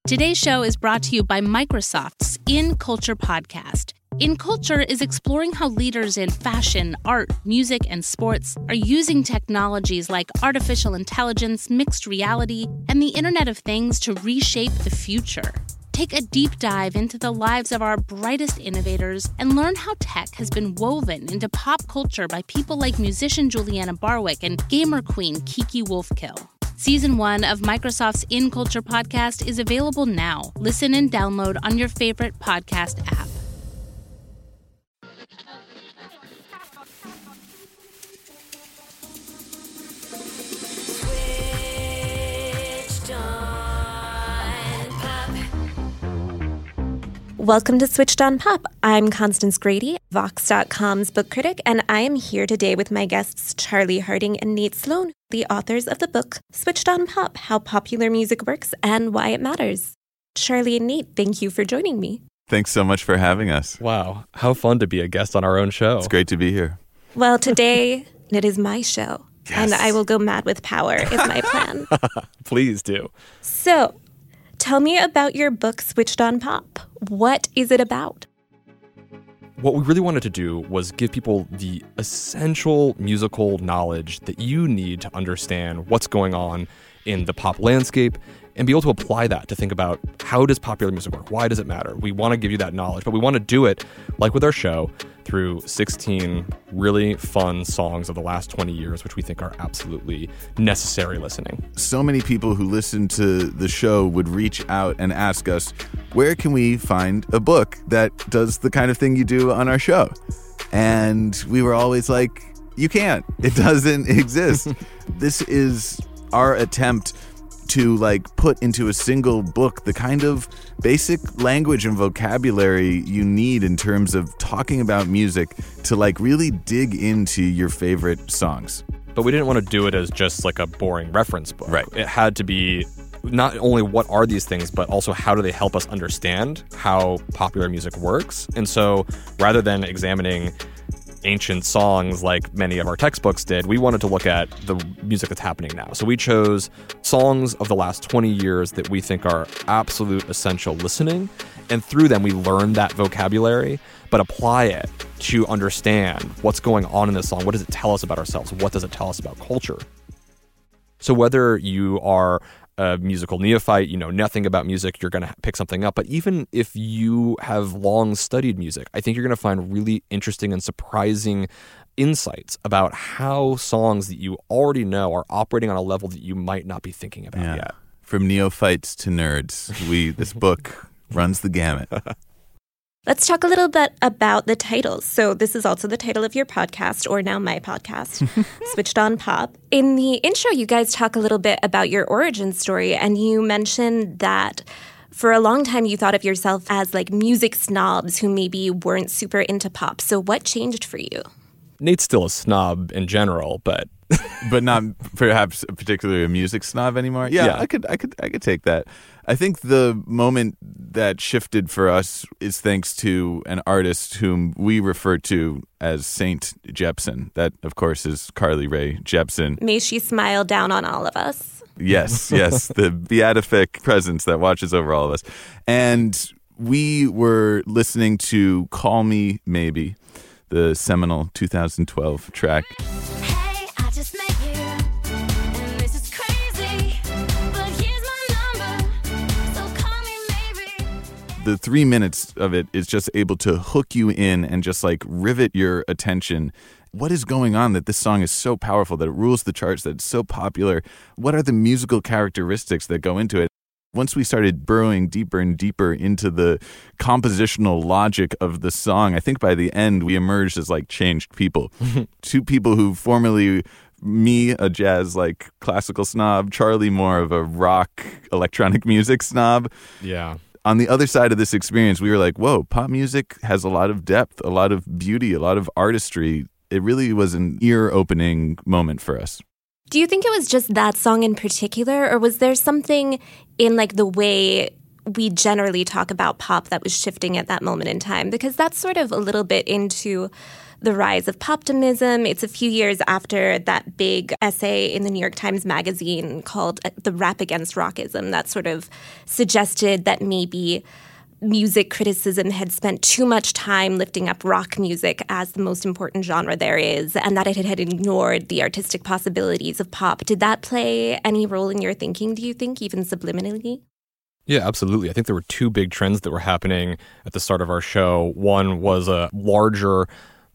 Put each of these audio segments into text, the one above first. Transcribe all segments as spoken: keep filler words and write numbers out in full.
Today's show is brought to you by Microsoft's In Culture podcast. In Culture is exploring how leaders in fashion, art, music, and sports are using technologies like artificial intelligence, mixed reality, and the Internet of Things to reshape the future. Take a deep dive into the lives of our brightest innovators and learn how tech has been woven into pop culture by people like musician Juliana Barwick and gamer queen Kiki Wolfkill. Season one of Microsoft's In Culture podcast is available now. Listen and download on your favorite podcast app. Welcome to Switched on Pop. I'm Constance Grady, Vox dot com's book critic, and I am here today with my guests Charlie Harding and Nate Sloan, the authors of the book Switched on Pop, How Popular Music Works and Why It Matters. Charlie and Nate, thank you for joining me. Thanks so much for having us. Wow, how fun to be a guest on our own show. It's great to be here. Well, today it is my show, yes. and I will go mad with power is my plan. Please do. So, tell me about your book, Switched on Pop. What is it about? What we really wanted to do was give people the essential musical knowledge that you need to understand what's going on in the pop landscape and be able to apply that to think about how does popular music work? Why does it matter? We want to give you that knowledge, but we want to do it, like with our show, through sixteen really fun songs of the last twenty years, which we think are absolutely necessary listening. So many people who listen to the show would reach out and ask us, where can we find a book that does the kind of thing you do on our show? And we were always like, you can't. It doesn't exist. This is our attempt to like put into a single book the kind of basic language and vocabulary you need in terms of talking about music to like really dig into your favorite songs. But we didn't want to do it as just like a boring reference book. Right. It had to be not only what are these things, but also how do they help us understand how popular music works. And so rather than examining ancient songs like many of our textbooks did, we wanted to look at the music that's happening now. So we chose songs of the last twenty years that we think are absolute essential listening, and through them we learn that vocabulary, but apply it to understand what's going on in this song. What does it tell us about ourselves? What does it tell us about culture? So whether you are a musical neophyte, you know nothing about music, you're going to pick something up. But even if you have long studied music, I think you're going to find really interesting and surprising insights about how songs that you already know are operating on a level that you might not be thinking about Yeah. yet. From neophytes to nerds, we this book runs the gamut. Let's talk a little bit about the titles. So this is also the title of your podcast, or now my podcast, Switched on Pop. In the intro, you guys talk a little bit about your origin story, and you mentioned that for a long time you thought of yourself as like music snobs who maybe weren't super into pop. So what changed for you? Nate's still a snob in general, but but not perhaps particularly a music snob anymore. Yeah, Yeah. I could, I could, I could take that. I think the moment that shifted for us is thanks to an artist whom we refer to as Saint Jepsen. That, of course, is Carly Rae Jepsen. May she smile down on all of us. Yes, yes, the beatific presence that watches over all of us. And we were listening to Call Me Maybe, the seminal two thousand twelve track. Hey, I just met you, and this is crazy, but here's my number, so call me maybe. The three minutes of it is just able to hook you in and just like rivet your attention. What is going on that this song is so powerful, that it rules the charts, that it's so popular? What are the musical characteristics that go into it? Once we started burrowing deeper and deeper into the compositional logic of the song, I think by the end we emerged as like changed people. Two people who formerly, me, a jazz like classical snob, Charlie more of a rock electronic music snob. yeah. On the other side of this experience, we were like, whoa, pop music has a lot of depth, a lot of beauty, a lot of artistry. It really was an ear-opening moment for us. Do you think it was just that song in particular, or was there something in like the way we generally talk about pop that was shifting at that moment in time? Because that's sort of a little bit into the rise of poptimism. It's a few years after that big essay in the New York Times Magazine called The Rap Against Rockism that sort of suggested that maybe music criticism had spent too much time lifting up rock music as the most important genre there is, and that it had ignored the artistic possibilities of pop. Did that play any role in your thinking, do you think, even subliminally? Yeah, absolutely. I think there were two big trends that were happening at the start of our show. One was a larger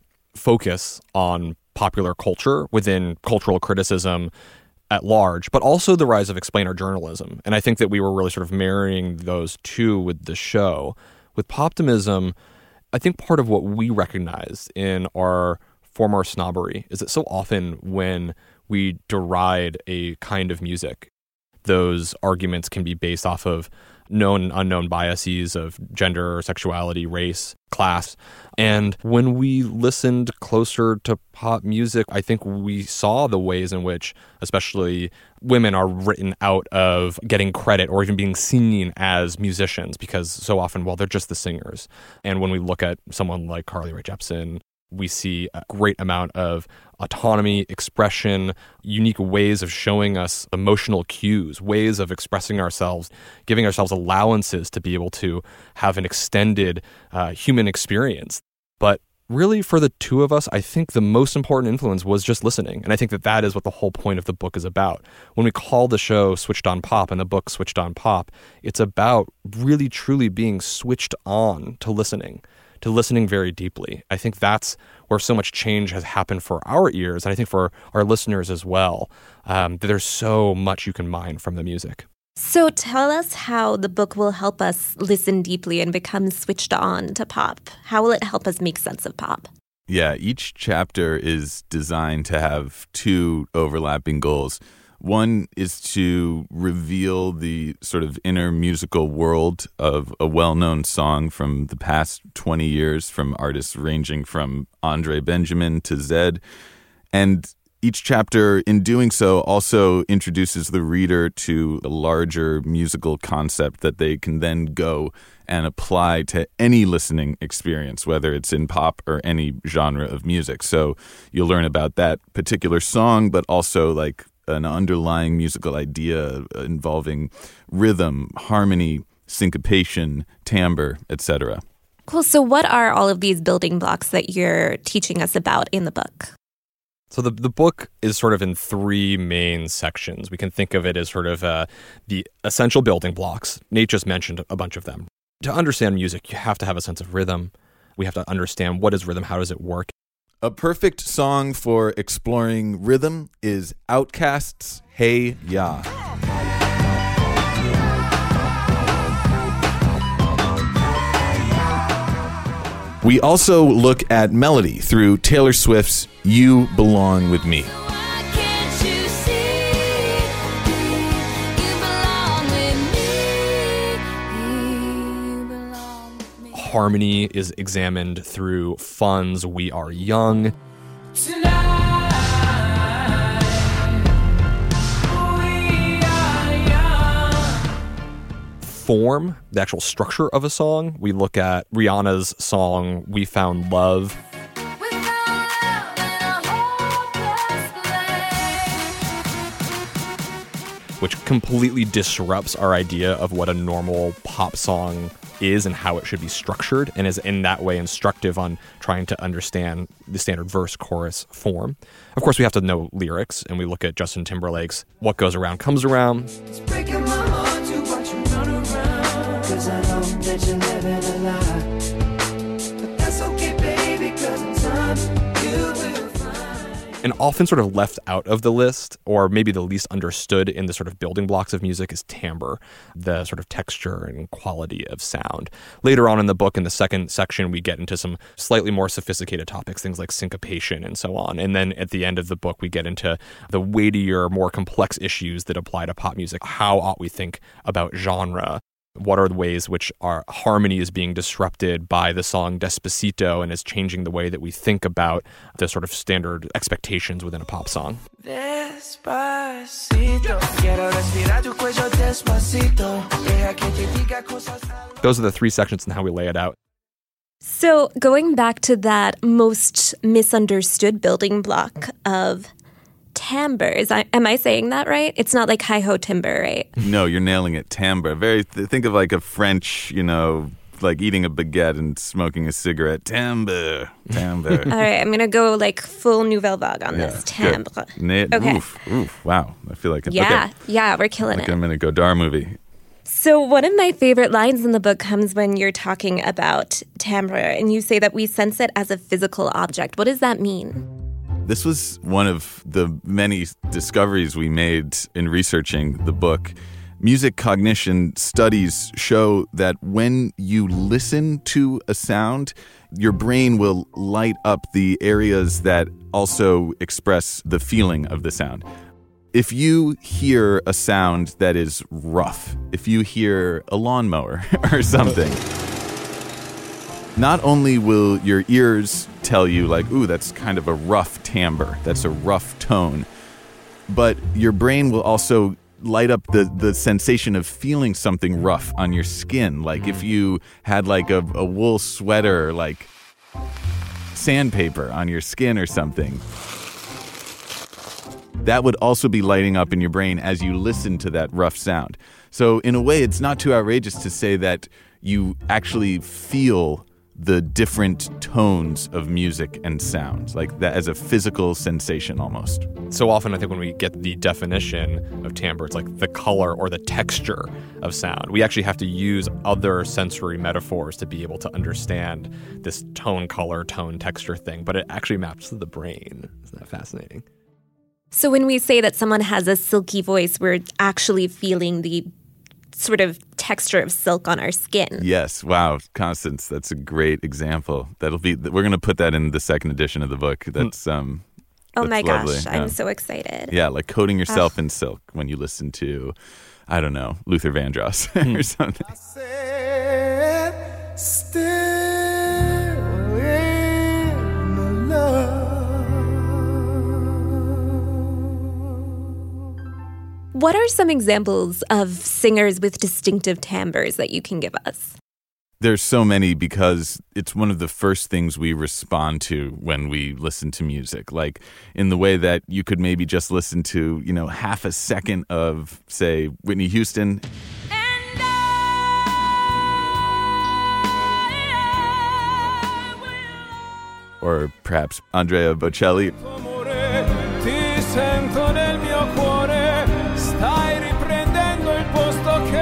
focus on popular culture within cultural criticism at large, but also the rise of explainer journalism. And I think that we were really sort of marrying those two with the show. With Poptimism, I think part of what we recognized in our former snobbery is that so often when we deride a kind of music, those arguments can be based off of known and unknown biases of gender, sexuality, race, class. And when we listened closer to pop music, I think we saw the ways in which, especially women, are written out of getting credit or even being seen as musicians, because so often, well, they're just the singers. And when we look at someone like Carly Rae Jepsen, we see a great amount of autonomy, expression, unique ways of showing us emotional cues, ways of expressing ourselves, giving ourselves allowances to be able to have an extended uh, human experience. But really, for the two of us, I think the most important influence was just listening. And I think that that is what the whole point of the book is about. When we call the show Switched on Pop and the book Switched on Pop, it's about really, truly being switched on to listening. to listening very deeply. I think that's where so much change has happened for our ears, and I think for our listeners as well, um, that there's so much you can mine from the music. So tell us how the book will help us listen deeply and become switched on to pop. How will it help us make sense of pop? Yeah, each chapter is designed to have two overlapping goals. One is to reveal the sort of inner musical world of a well-known song from the past twenty years from artists ranging from Andre Benjamin to Zedd. And each chapter, in doing so, also introduces the reader to a larger musical concept that they can then go and apply to any listening experience, whether it's in pop or any genre of music. So you'll learn about that particular song, but also like an underlying musical idea involving rhythm, harmony, syncopation, timbre, et cetera. Cool. So what are all of these building blocks that you're teaching us about in the book? So the the book is sort of in three main sections. We can think of it as sort of uh, the essential building blocks. Nate just mentioned a bunch of them. To understand music, you have to have a sense of rhythm. We have to understand what is rhythm, how does it work. A perfect song for exploring rhythm is Outkast's Hey Ya. We also look at melody through Taylor Swift's You Belong With Me. Why can't you see? You belong with me. You belong with me. Harmony is examined through Fun's We Are Young. Form, the actual structure of a song. We look at Rihanna's song We Found Love. We found love in a hopeless place. Which completely disrupts our idea of what a normal pop song is and how it should be structured, and is in that way instructive on trying to understand the standard verse chorus form. Of course, we have to know lyrics, and we look at Justin Timberlake's What Goes Around Comes Around. It's breaking my heart to watch you run around, 'cause I know that you're living a lie. But that's okay, baby, 'cause in time you will find. And often sort of left out of the list, or maybe the least understood in the sort of building blocks of music, is timbre, the sort of texture and quality of sound. Later on in the book, in the second section, we get into some slightly more sophisticated topics, things like syncopation and so on. And then at the end of the book, we get into the weightier, more complex issues that apply to pop music. How ought we think about genre? What are the ways which our harmony is being disrupted by the song Despacito and is changing the way that we think about the sort of standard expectations within a pop song? Despacito, quiero respirar tu cuello despacito. Deja que te diga cosas al- Those are the three sections and how we lay it out. So, going back to that most misunderstood building block of timbres, I, am I saying that right? It's not like hi-ho timber, right? No, you're nailing it. Timbre. Very. Th- think of like a French, you know, like eating a baguette and smoking a cigarette. Timbre. Timbre. All right, I'm going to go like full Nouvelle Vague on this. good. Timbre. Na- Okay. Oof, oof, wow. I feel like it's Yeah, okay. yeah, we're killing Like it. I'm in a Godard movie. So one of my favorite lines in the book comes when you're talking about timbre, and you say that we sense it as a physical object. What does that mean? This was one of the many discoveries we made in researching the book. Music cognition studies show that when you listen to a sound, your brain will light up the areas that also express the feeling of the sound. If you hear a sound that is rough, if you hear a lawnmower or something, not only will your ears tell you like, ooh, that's kind of a rough timbre, that's a rough tone, but your brain will also light up the, the sensation of feeling something rough on your skin. Like if you had like a, a wool sweater, like sandpaper on your skin or something, that would also be lighting up in your brain as you listen to that rough sound. So in a way, it's not too outrageous to say that you actually feel the different tones of music and sounds, like that as a physical sensation almost. So often I think when we get the definition of timbre, it's like the color or the texture of sound. We actually have to use other sensory metaphors to be able to understand this tone, color, tone, texture thing, but it actually maps to the brain. Isn't that fascinating? So when we say that someone has a silky voice, we're actually feeling the sort of texture of silk on our skin. Yes, wow, Constance, that's a great example. That'll be we're going to put that in the second edition of the book. That's um Oh that's my gosh, lovely. I'm Yeah. so excited. Yeah, like coating yourself in silk when you listen to, I don't know, Luther Vandross or something. Said, still in love. What are some examples of singers with distinctive timbres that you can give us? There's so many because it's one of the first things we respond to when we listen to music. Like in the way that you could maybe just listen to, you know, half a second of, say, Whitney Houston. Or perhaps Andrea Bocelli. Ti sento nel mio cuore, stai riprendendo il posto che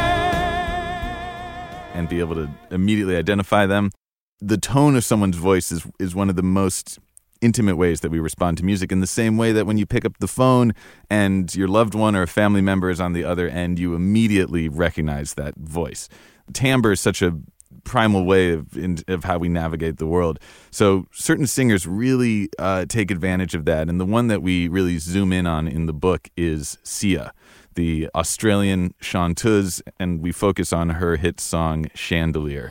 And be able to immediately identify them. The tone of someone's voice is is one of the most intimate ways that we respond to music, in the same way that when you pick up the phone and your loved one or a family member is on the other end, you immediately recognize that voice. Timbre is such a primal way of, in, of how we navigate the world. So certain singers really uh, take advantage of that. And the one that we really zoom in on in the book is Sia, the Australian chanteuse, and we focus on her hit song Chandelier.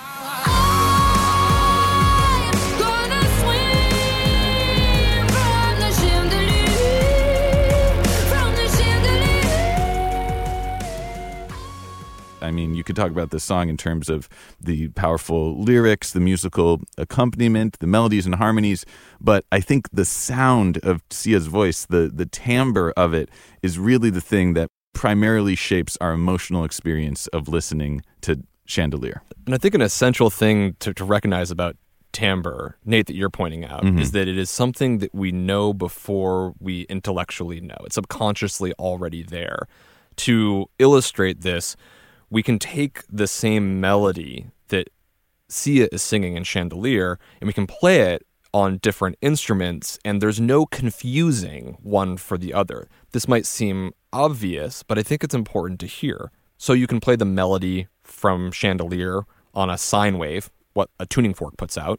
I mean, you could talk about this song in terms of the powerful lyrics, the musical accompaniment, the melodies and harmonies, but I think the sound of Sia's voice, the, the timbre of it, is really the thing that primarily shapes our emotional experience of listening to Chandelier. And I think an essential thing to, to recognize about timbre, Nate, that you're pointing out, Mm-hmm. is that it is something that we know before we intellectually know. It's subconsciously already there. To illustrate this, we can take the same melody that Sia is singing in Chandelier, and we can play it on different instruments, and there's no confusing one for the other. This might seem obvious, but I think it's important to hear. So you can play the melody from Chandelier on a sine wave, what a tuning fork puts out,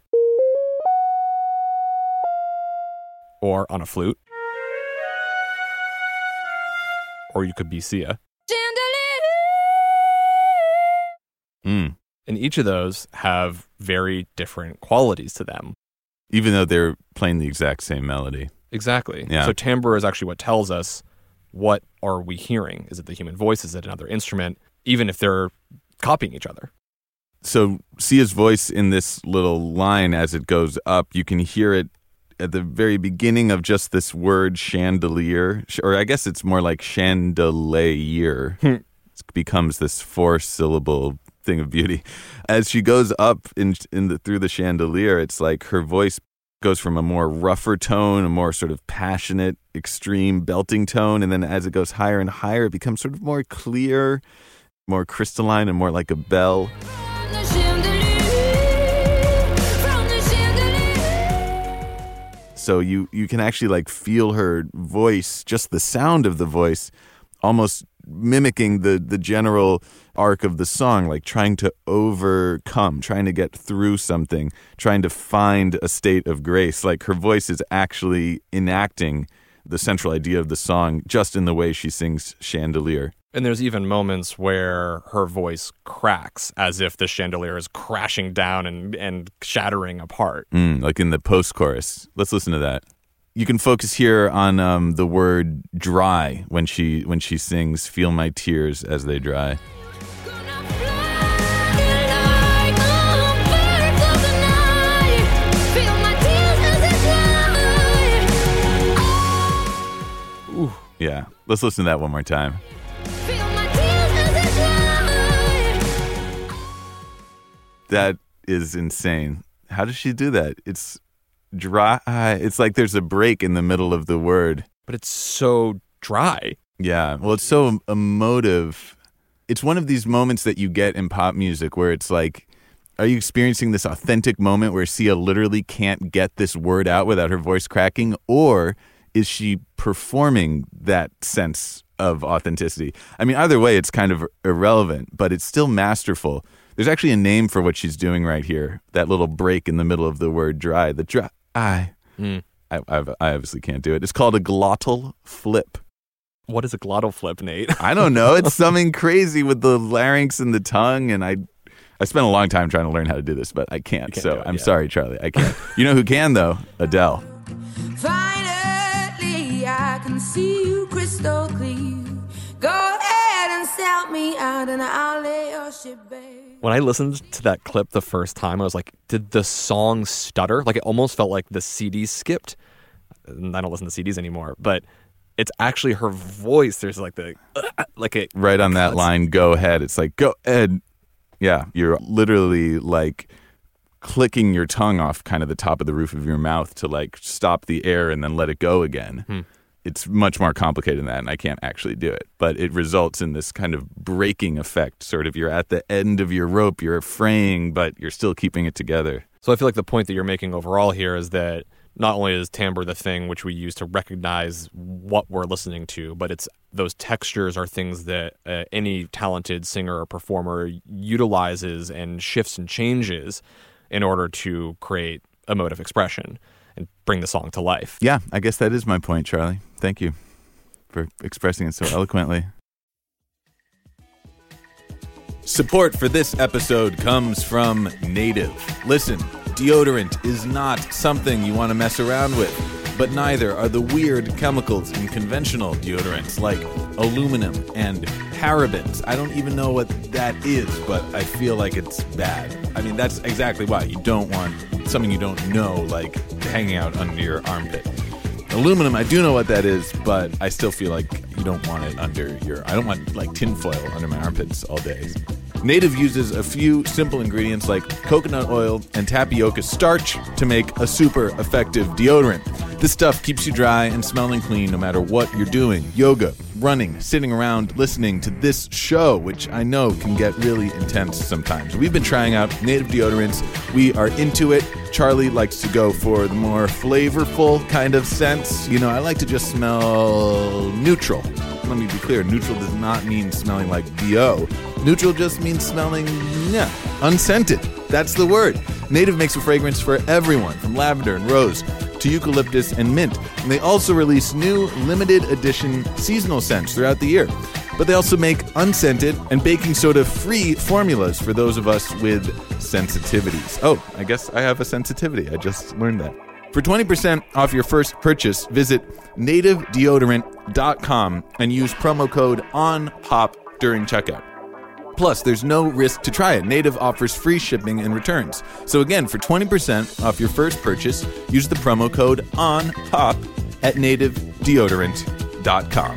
or on a flute, or you could be Sia. Mm. And each of those have very different qualities to them. Even though they're playing the exact same melody. Exactly. Yeah. So timbre is actually what tells us what are we hearing. Is it the human voice? Is it another instrument? Even if they're copying each other. So Sia's voice in this little line as it goes up, you can hear it at the very beginning of just this word chandelier, or I guess it's more like chandelier. It becomes this four-syllable thing of beauty. As she goes up in in the through the chandelier, it's like her voice goes from a more rougher tone, a more sort of passionate, extreme belting tone, and then as it goes higher and higher, it becomes sort of more clear, more crystalline, and more like a bell. So you you can actually like feel her voice, just the sound of the voice, almost mimicking the the general arc of the song, like trying to overcome, trying to get through something, trying to find a state of grace. Like her voice is actually enacting the central idea of the song just in the way she sings Chandelier. And there's even moments where her voice cracks as if the chandelier is crashing down and, and shattering apart. Mm, like in the post-chorus. Let's listen to that. You can focus here on um, the word dry when she when she sings "Feel my tears as they dry." Ooh. Yeah, let's listen to that one more time. That is insane. How does she do that? It's dry. It's like there's a break in the middle of the word. But it's so dry. Yeah. Well, it's so emotive. It's one of these moments that you get in pop music where it's like, are you experiencing this authentic moment where Sia literally can't get this word out without her voice cracking? Or is she performing that sense of authenticity? I mean, either way, it's kind of irrelevant, but it's still masterful. There's actually a name for what she's doing right here. That little break in the middle of the word dry. The dry. I, Mm. I, I've, I obviously can't do it. It's called a glottal flip. What is a glottal flip, Nate? I don't know. It's something crazy with the larynx and the tongue. And I I spent a long time trying to learn how to do this, but I can't. can't so do it, I'm yeah. sorry, Charlie. I can't. You know who can, though? Adele. Finally, I can see you crystal clear. Go ahead and sell me out and I'll lay your shit bare. When I listened to that clip the first time, I was like, did the song stutter? Like, it almost felt like the C D skipped. And I don't listen to C Ds anymore, but it's actually her voice. There's like the, uh, like it. Right on that line, go ahead. It's like, go ahead. Yeah, you're literally like clicking your tongue off kind of the top of the roof of your mouth to like stop the air and then let it go again. Hmm. It's much more complicated than that, and I can't actually do it. But it results in this kind of breaking effect. Sort of you're at the end of your rope, you're fraying, but you're still keeping it together. So I feel like the point that you're making overall here is that not only is timbre the thing which we use to recognize what we're listening to, but it's those textures are things that uh, any talented singer or performer utilizes and shifts and changes in order to create emotive expression and bring the song to life. Yeah, I guess that is my point, Charlie. Thank you for expressing it so eloquently. Support for this episode comes from Native. Listen, deodorant is not something you want to mess around with, but neither are the weird chemicals in conventional deodorants like aluminum and parabens. I don't even know what that is, but I feel like it's bad. I mean, that's exactly why you don't want something you don't know, like hanging out under your armpit. Aluminum, I do know what that is, but I still feel like you don't want it under your... I don't want, like, tinfoil under my armpits all day. Native uses a few simple ingredients like coconut oil and tapioca starch to make a super effective deodorant. This stuff keeps you dry and smelling clean no matter what you're doing. Yoga, running, sitting around listening to this show, which I know can get really intense sometimes. We've been trying out Native deodorants. We are into it. Charlie likes to go for the more flavorful kind of sense. You know, I like to just smell neutral. Let me be clear, neutral does not mean smelling like B O. Neutral just means smelling, yeah, unscented. That's the word. Native makes a fragrance for everyone, from lavender and rose to eucalyptus and mint. And they also release new limited edition seasonal scents throughout the year. But they also make unscented and baking soda-free formulas for those of us with sensitivities. Oh, I guess I have a sensitivity. I just learned that. For twenty percent off your first purchase, visit native deodorant dot com and use promo code ONPOP during checkout. Plus, there's no risk to try it. Native offers free shipping and returns. So again, for twenty percent off your first purchase, use the promo code ONPOP at native deodorant dot com.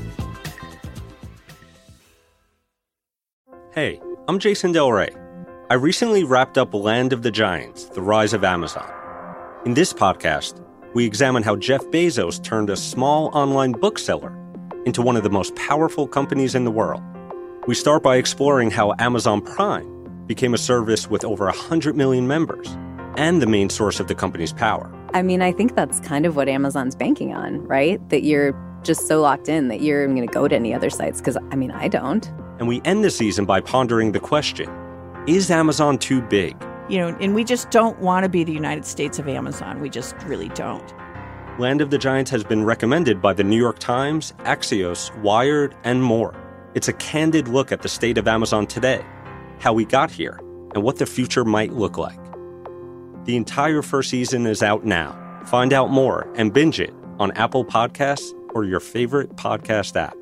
Hey, I'm Jason Del Rey. I recently wrapped up Land of the Giants, The Rise of Amazon. In this podcast, we examine how Jeff Bezos turned a small online bookseller into one of the most powerful companies in the world. We start by exploring how Amazon Prime became a service with over one hundred million members and the main source of the company's power. I mean, I think that's kind of what Amazon's banking on, right? That you're just so locked in that you're going to go to any other sites, because, I mean, I don't. And we end the season by pondering the question, is Amazon too big? You know, and we just don't want to be the United States of Amazon. We just really don't. Land of the Giants has been recommended by the New York Times, Axios, Wired, and more. It's a candid look at the state of Amazon today, how we got here, and what the future might look like. The entire first season is out now. Find out more and binge it on Apple Podcasts or your favorite podcast app.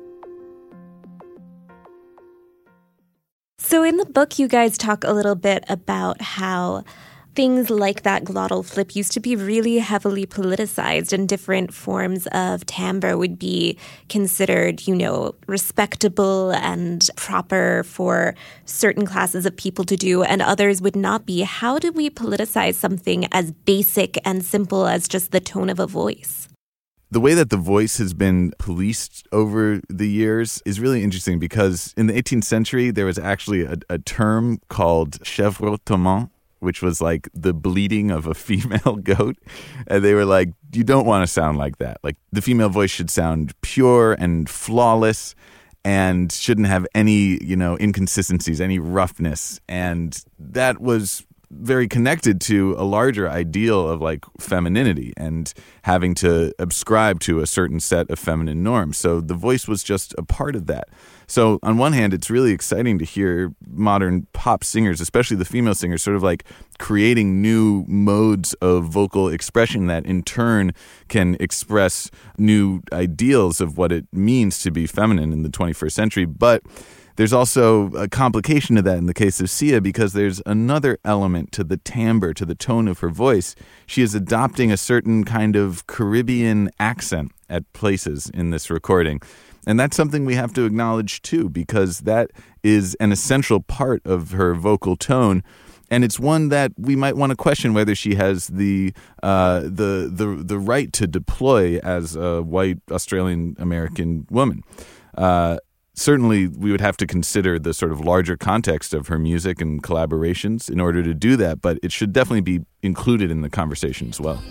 So in the book, you guys talk a little bit about how things like that glottal flip used to be really heavily politicized, and different forms of timbre would be considered, you know, respectable and proper for certain classes of people to do, and others would not be. How do we politicize something as basic and simple as just the tone of a voice? The way that the voice has been policed over the years is really interesting, because in the eighteenth century, there was actually a, a term called chevrotement, which was like the bleating of a female goat. And they were like, you don't want to sound like that. Like, the female voice should sound pure and flawless and shouldn't have any, you know, inconsistencies, any roughness. And that was very connected to a larger ideal of like femininity and having to ascribe to a certain set of feminine norms. So the voice was just a part of that. So on one hand, it's really exciting to hear modern pop singers, especially the female singers, sort of like creating new modes of vocal expression that in turn can express new ideals of what it means to be feminine in the twenty-first century. But there's also a complication to that in the case of Sia, because there's another element to the timbre, to the tone of her voice. She is adopting a certain kind of Caribbean accent at places in this recording. And that's something we have to acknowledge too, because that is an essential part of her vocal tone. And it's one that we might want to question whether she has the uh, the the the right to deploy as a white Australian American woman. Uh, Certainly, we would have to consider the sort of larger context of her music and collaborations in order to do that, but it should definitely be included in the conversation as well.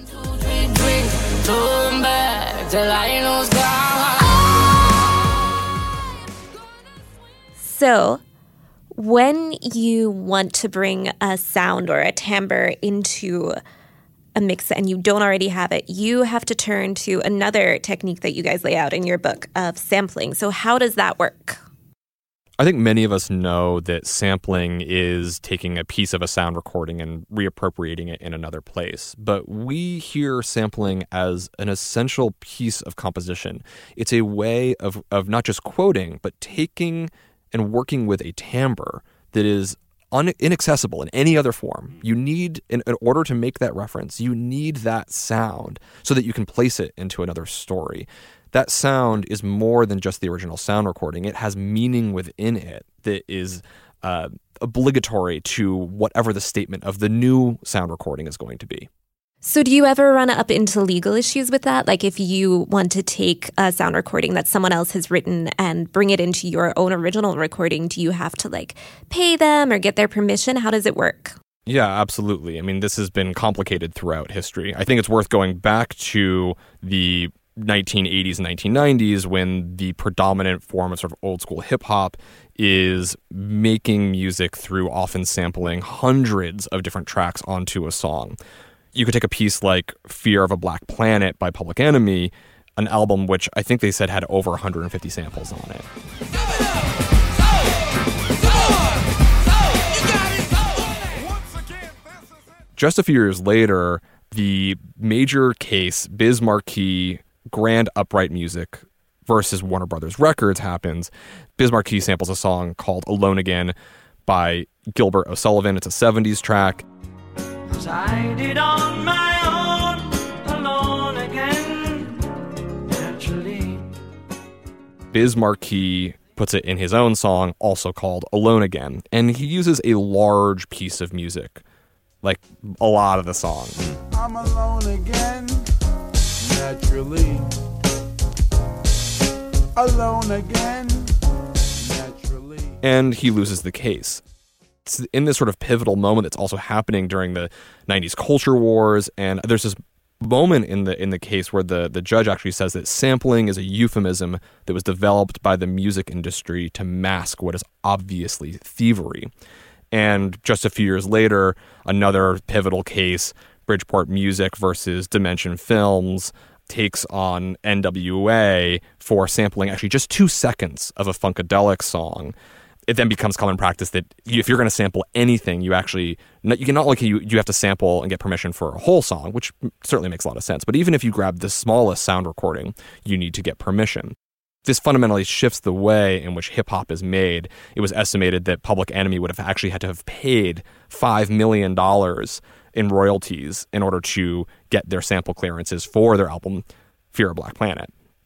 So, when you want to bring a sound or a timbre into a mix and you don't already have it, you have to turn to another technique that you guys lay out in your book of sampling. So how does that work? I think many of us know that sampling is taking a piece of a sound recording and reappropriating it in another place. But we hear sampling as an essential piece of composition. It's a way of, of not just quoting, but taking and working with a timbre that is Un- inaccessible in any other form. You need, in, in order to make that reference, you need that sound so that you can place it into another story. That sound is more than just the original sound recording. It has meaning within it that is uh, obligatory to whatever the statement of the new sound recording is going to be. So do you ever run up into legal issues with that? Like if you want to take a sound recording that someone else has written and bring it into your own original recording, do you have to like pay them or get their permission? How does it work? Yeah, absolutely. I mean, this has been complicated throughout history. I think it's worth going back to the nineteen eighties and nineteen nineties when the predominant form of sort of old school hip hop is making music through often sampling hundreds of different tracks onto a song. You could take a piece like Fear of a Black Planet by Public Enemy, an album which I think they said had over one hundred fifty samples on it. Just a few years later, the major case, Biz Markie, Grand Upright Music versus Warner Brothers Records happens. Biz Markie samples a song called Alone Again by Gilbert O'Sullivan. It's a seventies track. 'Cause I did on my own, alone again, naturally. Biz Markie puts it in his own song, also called Alone Again. And he uses a large piece of music, like a lot of the song. I'm alone again, naturally. Alone again, naturally. And he loses the case. It's in this sort of pivotal moment that's also happening during the nineties culture wars, and there's this moment in the in the case where the, the judge actually says that sampling is a euphemism that was developed by the music industry to mask what is obviously thievery. And just a few years later, another pivotal case, Bridgeport Music versus Dimension Films, takes on N W A for sampling actually just two seconds of a Funkadelic song. It then becomes common practice that you, if you're going to sample anything, you actually, you can not only you, you have to sample and get permission for a whole song, which certainly makes a lot of sense, but even if you grab the smallest sound recording, you need to get permission. This fundamentally shifts the way in which hip-hop is made. It was estimated that Public Enemy would have actually had to have paid five million dollars in royalties in order to get their sample clearances for their album Fear of Black Planet.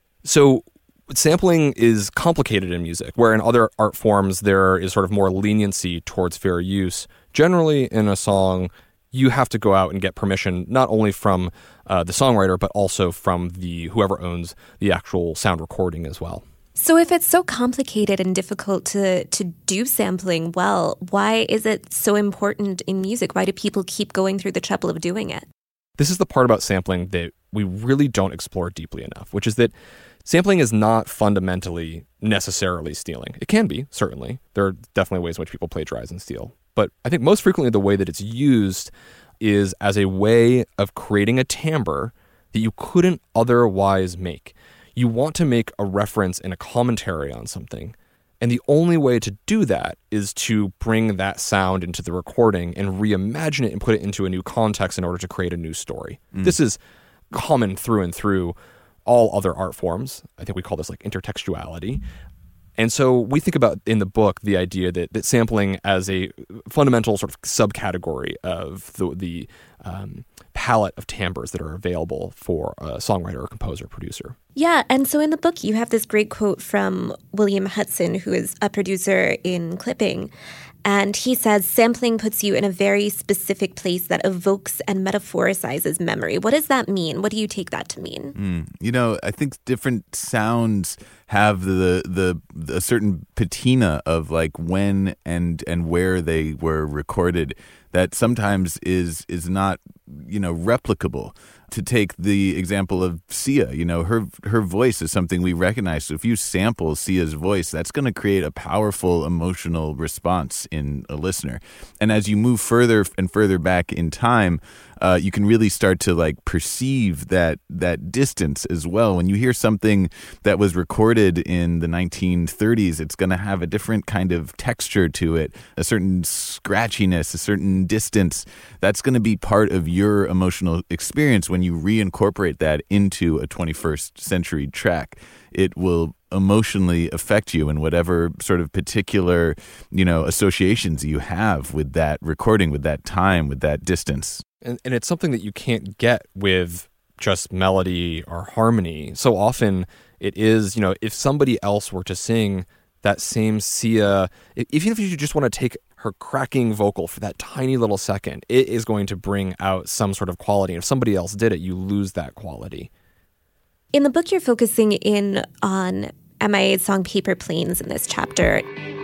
So sampling is complicated in music, where in other art forms there is sort of more leniency towards fair use. Generally, in a song, you have to go out and get permission not only from uh, the songwriter, but also from the whoever owns the actual sound recording as well. So if it's so complicated and difficult to, to do sampling well, why is it so important in music? Why do people keep going through the trouble of doing it? This is the part about sampling that we really don't explore deeply enough, which is that sampling is not fundamentally necessarily stealing. It can be, certainly. There are definitely ways in which people plagiarize and steal. But I think most frequently the way that it's used is as a way of creating a timbre that you couldn't otherwise make. You want to make a reference and a commentary on something, and the only way to do that is to bring that sound into the recording and reimagine it and put it into a new context in order to create a new story. Mm. This is common through and through all other art forms. I think we call this like intertextuality. And so we think about in the book the idea that, that sampling as a fundamental sort of subcategory of the, the um, palette of timbres that are available for a songwriter or composer or producer. Yeah, and so in the book you have this great quote from William Hudson, who is a producer in clipping. And he says, sampling puts you in a very specific place that evokes and metaphoricizes memory. What does that mean? What do you take that to mean? Mm. You know, I think different sounds have the, the the a certain patina of like when and and where they were recorded that sometimes is is not, you know, replicable. To take the example of Sia, you know, her her voice is something we recognize. So if you sample Sia's voice, that's going to create a powerful emotional response in a listener. And as you move further and further back in time, uh, you can really start to like perceive that that distance as well. When you hear something that was recorded in the nineteen thirties, it's going to have a different kind of texture to it, a certain scratchiness, a certain distance. That's going to be part of your emotional experience when you reincorporate that into a twenty-first century track. It will emotionally affect you in whatever sort of particular, you know, associations you have with that recording, with that time, with that distance. And, and it's something that you can't get with just melody or harmony. So often it is, you know, if somebody else were to sing that same Sia, even if you just want to take her cracking vocal for that tiny little second, it is going to bring out some sort of quality. If somebody else did it, you lose that quality. In the book, you're focusing in on M I A's song Paper Planes in this chapter.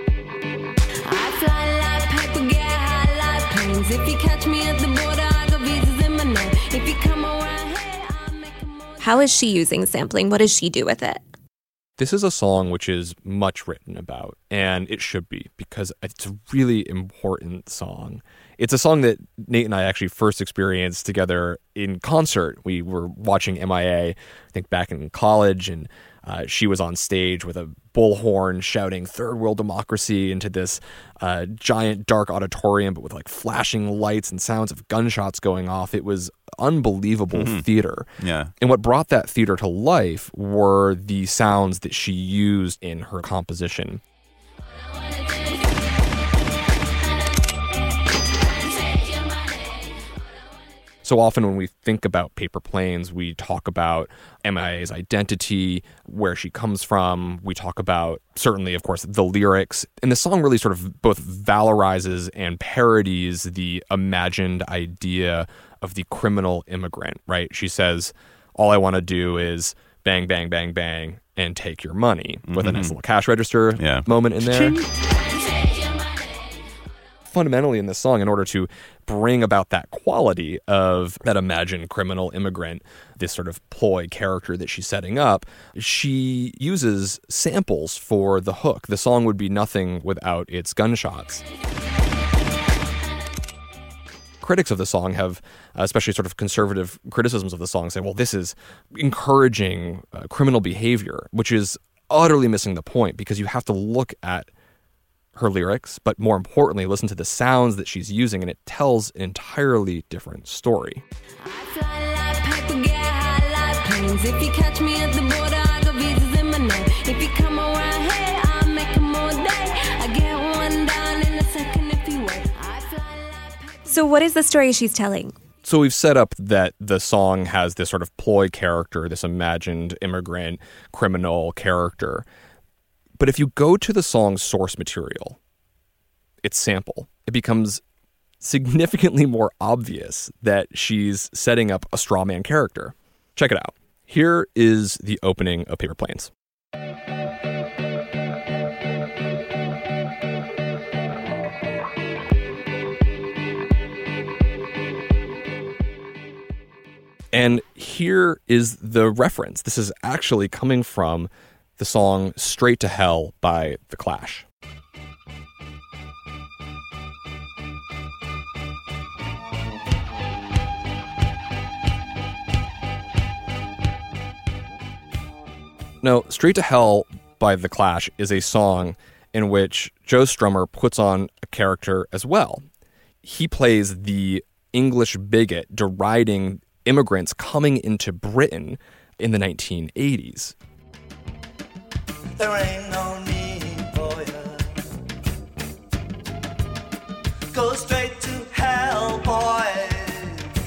I fly like paper, get high like planes. If you catch me at the border, I got visas in my name. If you come around here, I'll make a more. How is she using sampling? What does she do with it? This is a song which is much written about, and it should be, because it's a really important song. It's a song that Nate and I actually first experienced together in concert. We were watching M I A, I think back in college, and uh, she was on stage with a bullhorn shouting "Third World Democracy" into this uh, giant dark auditorium, but with like flashing lights and sounds of gunshots going off. It was unbelievable mm-hmm. theater. Yeah. And what brought that theater to life were the sounds that she used in her composition. So often when we think about Paper Planes, we talk about M I A's identity, where she comes from. We talk about, certainly, of course, the lyrics. And the song really sort of both valorizes and parodies the imagined idea of the criminal immigrant, right? She says, all I want to do is bang, bang, bang, bang, and take your money, with mm-hmm. a nice little cash register yeah. moment in there. Fundamentally in this song, in order to bring about that quality of that imagined criminal immigrant, this sort of ploy character that she's setting up, she uses samples for the hook. The song would be nothing without its gunshots. Critics of the song have, especially sort of conservative criticisms of the song, say, well, this is encouraging uh, criminal behavior, which is utterly missing the point, because you have to look at her lyrics, but more importantly, listen to the sounds that she's using, and it tells an entirely different story. I fly like paper, get high like planes. If you catch me at the border, I got visas in my name. If you come around here, I'll make them all day. I get one down in a second if you wait. I fly like paper. So what is the story she's telling? So we've set up that the song has this sort of ploy character, this imagined immigrant criminal character. But if you go to the song's source material, its sample, it becomes significantly more obvious that she's setting up a straw man character. Check it out. Here is the opening of Paper Planes. And here is the reference. This is actually coming from the song Straight to Hell by The Clash. Now, Straight to Hell by The Clash is a song in which Joe Strummer puts on a character as well. He plays the English bigot deriding immigrants coming into Britain in the nineteen eighties. There ain't no need for you. Go straight to hell, boys.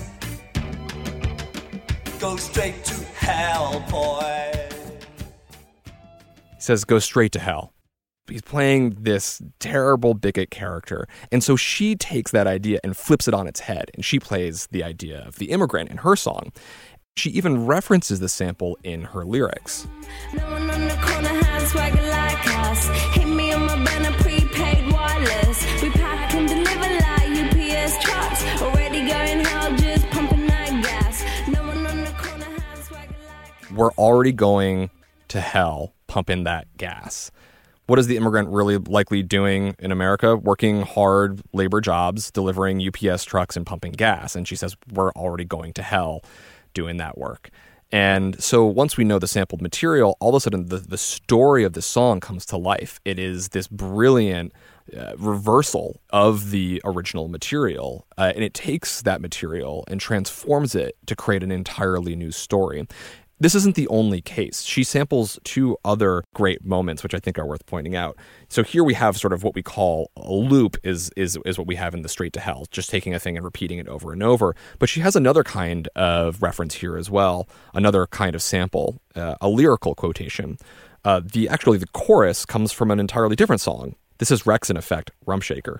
Go straight to hell, boys. He says, go straight to hell. He's playing this terrible bigot character. And so she takes that idea and flips it on its head. And she plays the idea of the immigrant in her song. She even references the sample in her lyrics. No one on the corner has swagger like us. Hit me on my banner, prepaid wireless. We pack and deliver like U P S trucks. Already going hell, just pumping that gas. No one on the corner has swagger like us. We're already going to hell pumping that gas. What is the immigrant really likely doing in America? Working hard labor jobs, delivering U P S trucks and pumping gas. And she says, we're already going to hell doing that work. And so once we know the sampled material, all of a sudden the, the story of the song comes to life. It is this brilliant uh, reversal of the original material. Uh, and it takes that material and transforms it to create an entirely new story. This isn't the only case. She samples two other great moments, which I think are worth pointing out. So here we have sort of what we call a loop is is is what we have in the Straight to Hell, just taking a thing and repeating it over and over. But she has another kind of reference here as well, another kind of sample, uh, a lyrical quotation. Uh, the actually the chorus comes from an entirely different song. This is Rex in Effect, Rum Shaker.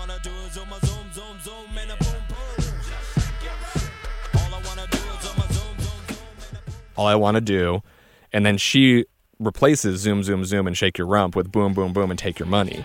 All I want to do, and then she replaces zoom, zoom, zoom, and shake your rump with boom, boom, boom, and take your money.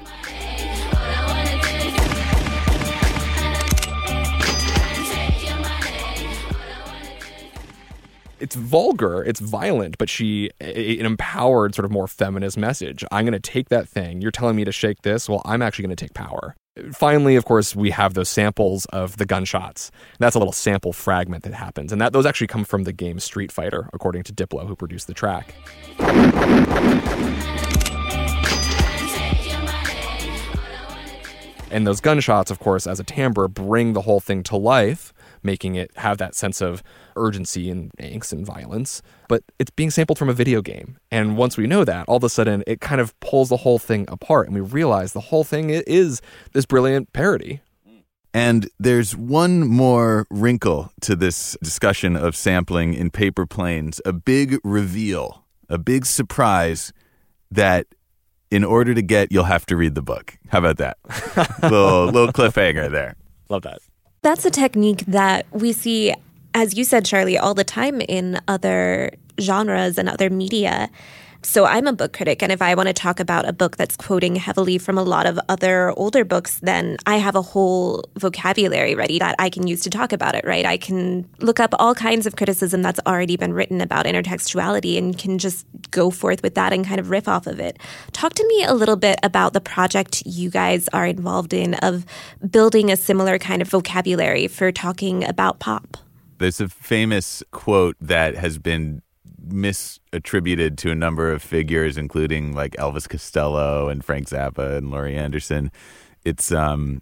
it's vulgar, it's violent, but she, an empowered sort of more feminist message. I'm going to take that thing. You're telling me to shake this? Well, I'm actually going to take power. Finally, of course, we have those samples of the gunshots. That's a little sample fragment that happens. And that those actually come from the game Street Fighter, according to Diplo, who produced the track. And those gunshots, of course, as a timbre, bring the whole thing to life, making it have that sense of urgency and angst and violence. But it's being sampled from a video game. And once we know that, all of a sudden, it kind of pulls the whole thing apart. And we realize the whole thing is this brilliant parody. And there's one more wrinkle to this discussion of sampling in Paper Planes, a big reveal, a big surprise that in order to get, you'll have to read the book. How about that? little, little cliffhanger there. Love that. That's a technique that we see, as you said, Charlie, all the time in other genres and other media. So I'm a book critic, and if I want to talk about a book that's quoting heavily from a lot of other older books, then I have a whole vocabulary ready that I can use to talk about it, right? I can look up all kinds of criticism that's already been written about intertextuality and can just go forth with that and kind of riff off of it. Talk to me a little bit about the project you guys are involved in of building a similar kind of vocabulary for talking about pop. There's a famous quote that has been misattributed to a number of figures, including like Elvis Costello and Frank Zappa and Laurie Anderson. It's um,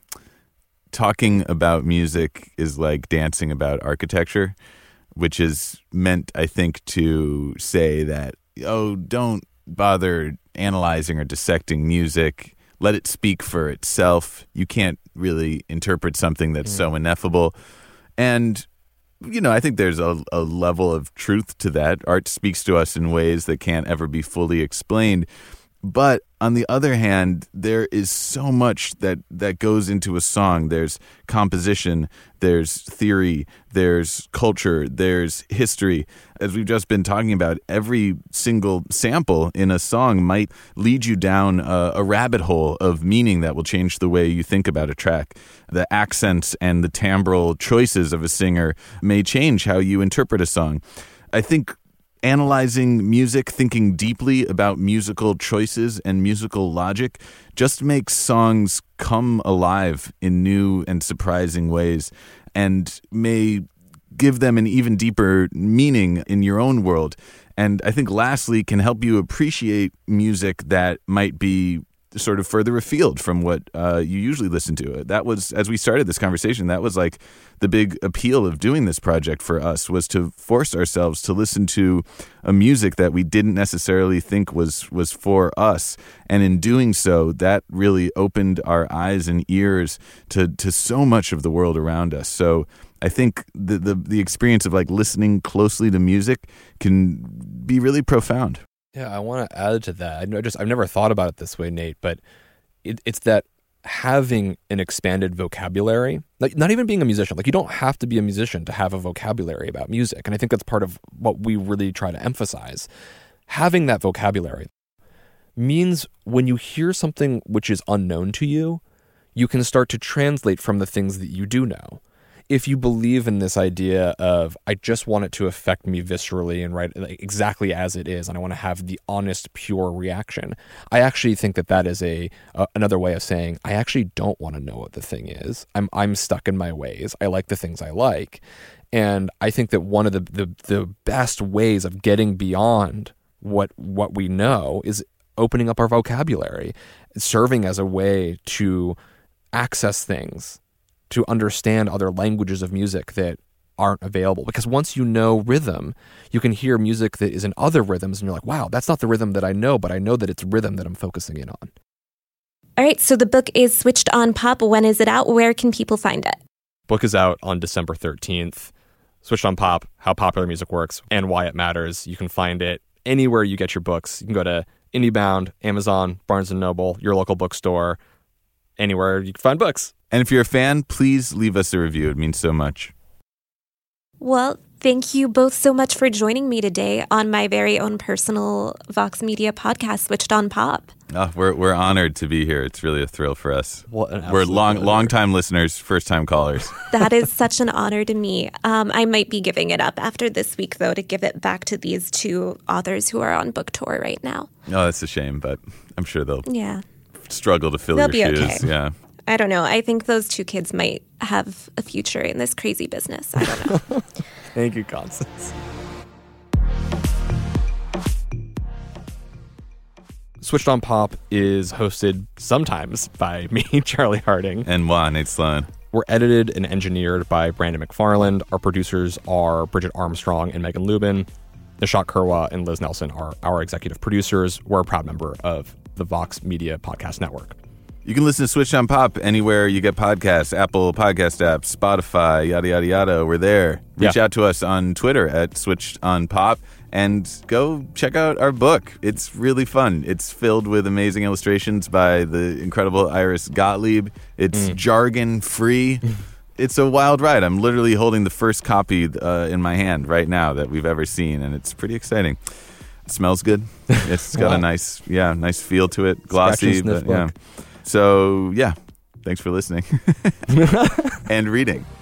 talking about music is like dancing about architecture, which is meant, I think, to say that, oh, don't bother analyzing or dissecting music. Let it speak for itself. You can't really interpret something that's mm. so ineffable. And you know, I think there's a, a level of truth to that. Art speaks to us in ways that can't ever be fully explained. But on the other hand, there is so much that, that goes into a song. There's composition, there's theory, there's culture, there's history. As we've just been talking about, every single sample in a song might lead you down a, a rabbit hole of meaning that will change the way you think about a track. The accents and the timbral choices of a singer may change how you interpret a song. I think analyzing music, thinking deeply about musical choices and musical logic just makes songs come alive in new and surprising ways and may give them an even deeper meaning in your own world. And I think lastly can help you appreciate music that might be sort of further afield from what uh, you usually listen to. That was, as we started this conversation, that was like the big appeal of doing this project for us, was to force ourselves to listen to a music that we didn't necessarily think was was for us. And in doing so, that really opened our eyes and ears to to so much of the world around us. So I think the the, the experience of like listening closely to music can be really profound. Yeah, I want to add to that. I know just I've never thought about it this way, Nate, but it, it's that having an expanded vocabulary, like not even being a musician, like you don't have to be a musician to have a vocabulary about music. And I think that's part of what we really try to emphasize. Having that vocabulary means when you hear something which is unknown to you, you can start to translate from the things that you do know. If you believe in this idea of, I just want it to affect me viscerally and right like, exactly as it is, and I want to have the honest, pure reaction, I actually think that that is a uh, another way of saying, I actually don't want to know what the thing is. I'm I'm stuck in my ways. I like the things I like. And I think that one of the, the, the best ways of getting beyond what what we know is opening up our vocabulary, serving as a way to access things, to understand other languages of music that aren't available. Because once you know rhythm, you can hear music that is in other rhythms and you're like, wow, that's not the rhythm that I know, but I know that it's rhythm that I'm focusing in on. All right, so the book is Switched on Pop. When is it out? Where can people find it? Book is out on December thirteenth. Switched on Pop, How Popular Music Works and Why It Matters. You can find it anywhere you get your books. You can go to IndieBound, Amazon, Barnes and Noble, your local bookstore, anywhere you can find books. And if you're a fan, please leave us a review. It means so much. Well, Thank you both so much for joining me today on my very own personal Vox Media podcast, Switched on Pop. Oh, we're we're honored to be here. It's really a thrill for us. What an we're absolute long pleasure. long time listeners, first time callers. That is such an honor to me. Um, I might be giving it up after this week, though, to give it back to these two authors who are on book tour right now. Oh, that's a shame, but I'm sure they'll Yeah. struggle to fill They'll your be shoes. okay. Yeah. I don't know. I think those two kids might have a future in this crazy business. I don't know. Thank you, Constance. Switched on Pop is hosted sometimes by me, Charlie Harding. And moi, Nate Sloan. We're edited and engineered by Brandon McFarland. Our producers are Bridget Armstrong and Megan Lubin. Nishat Kurwa and Liz Nelson are our executive producers. We're a proud member of the Vox Media Podcast Network. You can listen to Switched on Pop anywhere you get podcasts, Apple Podcast apps, Spotify, yada, yada, yada. We're there. Reach Yeah. out to us on Twitter at Switched on Pop and go check out our book. It's really fun. It's filled with amazing illustrations by the incredible Iris Gottlieb. It's Mm. jargon-free. It's a wild ride. I'm literally holding the first copy uh, in my hand right now that we've ever seen, and it's pretty exciting. It smells good. It's got Wow. a nice, yeah, nice feel to it. Glossy, Scratch and sniff but yeah. book. So, yeah, thanks for listening and reading.